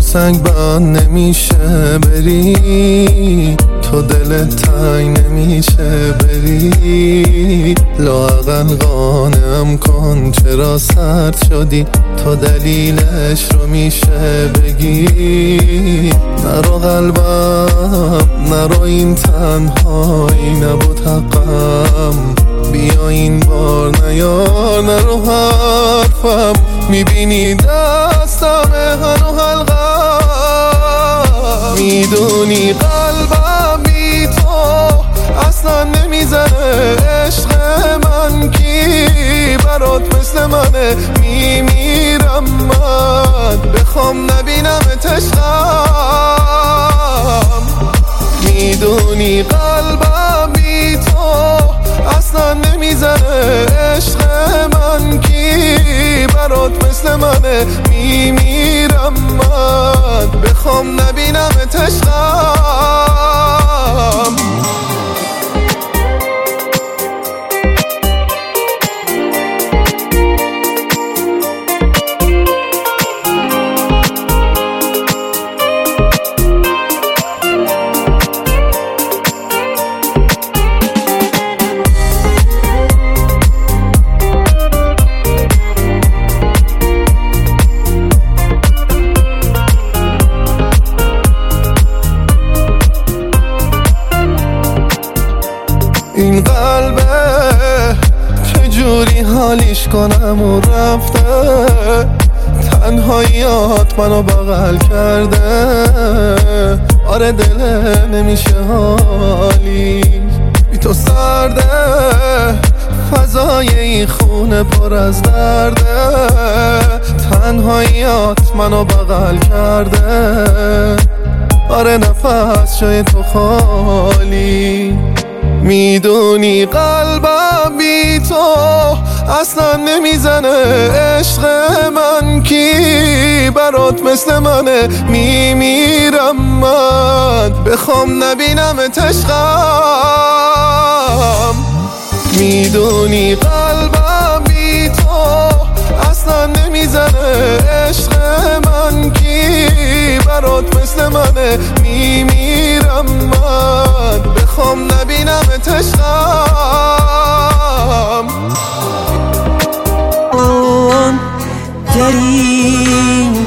سنگ بند نمیشه بری، تو دلت تنگ نمیشه بری، لااقل قانعم کن چرا سرد شدی، تو دلیلش رو میشه بگی. نرو قلبم نرو، این تنهایی نبود حقم، بیا این بار نیار نرو حرفم، میبینی دستم هنو حلقم، میدونی قلبم بی تو اصلا نمیزنه، عشق من کی برات مثل منه، میمیرم من بخوام نبینم عشقم، میدونی قلبم بی تو اصلا نمیزنه، عشق من کی برات مثل منه، میمیرم من بخوام نبینم عشقم. این قلبه چجوری حالیش کنم و رفته، تنهاییات منو بغل کرده، آره دل نمیشه حالی بی تو سرده، فضای این خونه پر از درده، تنهاییات منو بغل کرده، آره نفس جای تو خالی، میدونی قلبم بی تو اصلا نمیزنه، عشق من کی برات مثل منه، میمیرم من بخوام نبینم عشقم، میدونی قلبم بی تو اصلا نمیزنه، عشق من کی برات مثل منه، میمیرم من بخوام نبینم عشقم. اون داری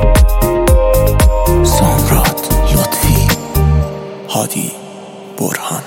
هادی برهان.